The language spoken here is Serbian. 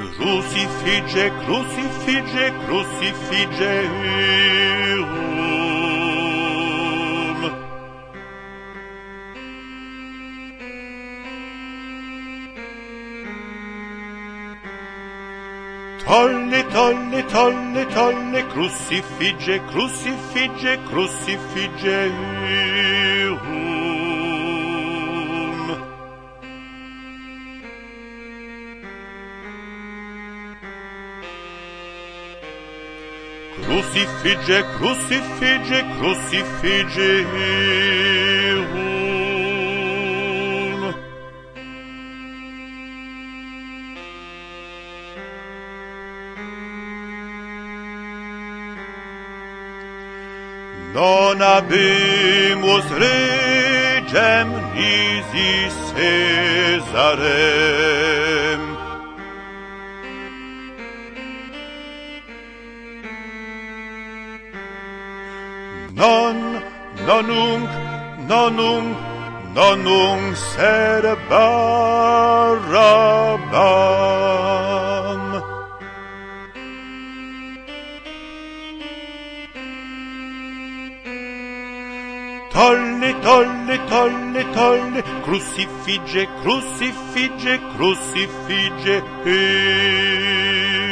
Crucifige, crucifige, crucifigeum. Tolle, tolle, tolle, tolle, crucifige, crucifige, crucifigeum. Crucifige, crucifige, crucifigeum. Non habemus regem nisi Caesarem, nonunc sed Barabbam. Tolle, tolle, tolle, tolle, crucifige, crucifige, crucifige.